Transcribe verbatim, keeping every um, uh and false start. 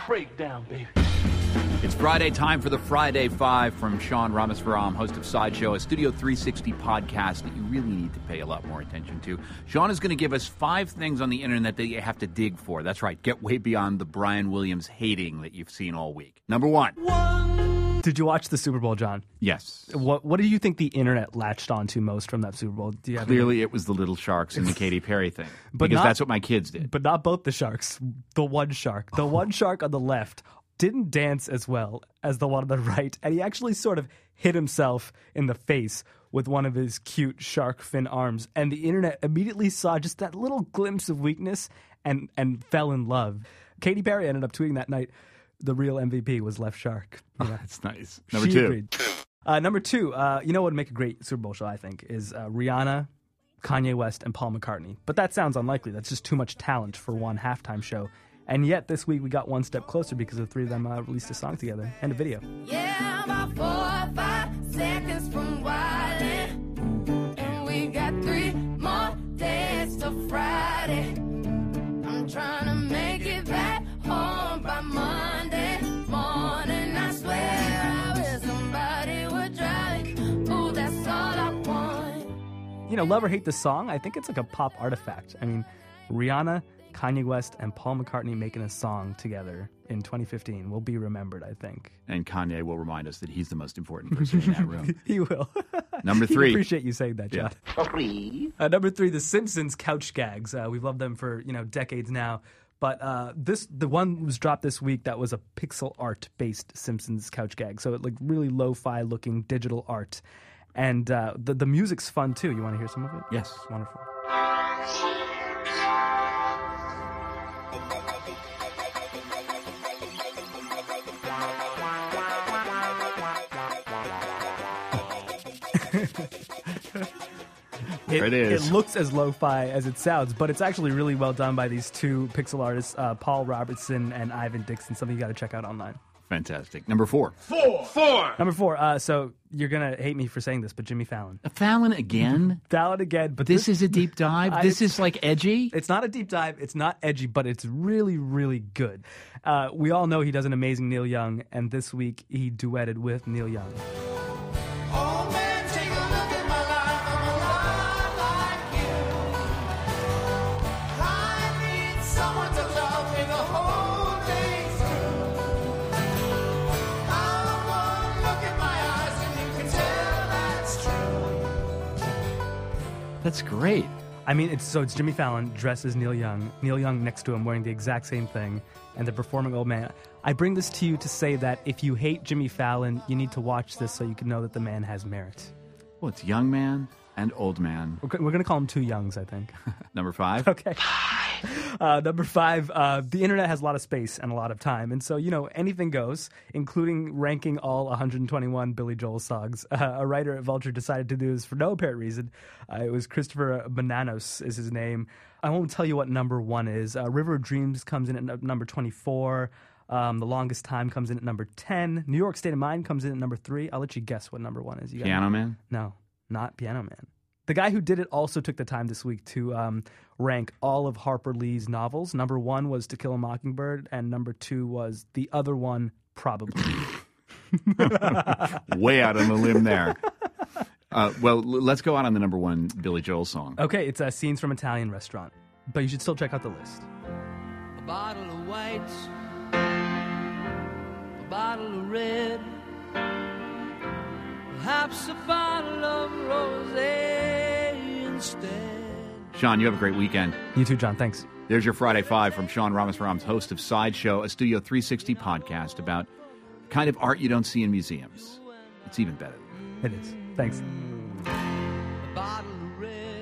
breakdown, baby. It's Friday, time for the Friday Five from Sean Ramaswaram, host of Sideshow, a Studio three sixty podcast that you really need to pay a lot more attention to. Sean is going to give us five things on the internet that you have to dig for. That's right, get way beyond the Brian Williams hating that you've seen all week. Number one. one. Did you watch the Super Bowl, John? Yes. What What do you think the internet latched onto most from that Super Bowl? Do you have Clearly, any? it was the Little Sharks and the Katy Perry thing. But because not, that's what my kids did. But not both the sharks. The one shark. The one shark on the left didn't dance as well as the one on the right, and he actually sort of hit himself in the face with one of his cute shark fin arms, and the internet immediately saw just that little glimpse of weakness and, and fell in love. Katy Perry ended up tweeting that night, the real M V P was Left Shark. Oh, that's nice. Number She two. Agreed. Uh, number two, uh, you know what would make a great Super Bowl show, I think, is uh, Rihanna, Kanye West, and Paul McCartney. But that sounds unlikely. That's just too much talent for one halftime show. And yet, this week, we got one step closer because the three of them uh, released a song together and a video. Yeah, about four or five seconds from wildin', and we got three more days till Friday. I'm trying to make it back home by Monday morning. I swear I wish somebody would drive. Ooh, that's all I want. You know, love or hate the song, I think it's like a pop artifact. I mean, Rihanna, Kanye West, and Paul McCartney making a song together in twenty fifteen will be remembered, I think. And Kanye will remind us that he's the most important person in that room. He will. Number He'd three. appreciate you saying that, John. Yeah. Uh, number three, The Simpsons couch gags. Uh, we've loved them for, you know, decades now. But uh, this the one was dropped this week that was a pixel art-based Simpsons couch gag. So it like really lo-fi looking digital art. And uh, the, the music's fun, too. You want to hear some of it? Yes. Wonderful. There it is. It looks as lo-fi as it sounds, but it's actually really well done by these two pixel artists, uh, Paul Robertson and Ivan Dixon, something you got to check out online. Fantastic. Number four. Four. Four. Number four, uh, so you're going to hate me for saying this, but Jimmy Fallon. Fallon again? Fallon again, but This this, is a deep dive? I- This is like edgy? it's not a deep dive, it's not edgy, but it's really, really good. Uh, we all know he does an amazing Neil Young, and this week he duetted with Neil Young. Oh man, take a look at my life. I'm alive like you. I need someone to love me the whole day through. I want to look at my eyes and you can tell that's true. That's great. I mean, it's so it's Jimmy Fallon dressed as Neil Young, Neil Young next to him wearing the exact same thing, and they're performing Old Man. I bring this to you to say that if you hate Jimmy Fallon, you need to watch this so you can know that the man has merit. Well, it's young man and old man. We're, go- we're going to call him two Youngs, I think. Number five. Okay. Uh, number five, uh, the internet has a lot of space and a lot of time. And so, you know, anything goes, including ranking all one hundred twenty-one Billy Joel songs. Uh, a writer at Vulture decided to do this for no apparent reason. Uh, it was Christopher Mananos is his name. I won't tell you what number one is. Uh, River of Dreams comes in at n- number twenty-four. Um, the Longest Time comes in at number ten. New York State of Mind comes in at number three. I'll let you guess what number one is. You got Piano it? Man? No, not Piano Man. The guy who did it also took the time this week to um, rank all of Harper Lee's novels. Number one was To Kill a Mockingbird, and number two was the other one, Probably. Way out on the limb there. Uh, well, l- let's go out on the number one Billy Joel song. Okay, it's uh, Scenes from Italian Restaurant, but you should still check out the list. A bottle of whites, a bottle of red, perhaps a bottle of rosé instead. Sean, you have a great weekend. You too, John. Thanks. There's your Friday Five from Sean Ramaswaram's host of Sideshow, a Studio three sixty podcast about the kind of art you don't see in museums. It's even better. It is. Thanks. A bottle of red.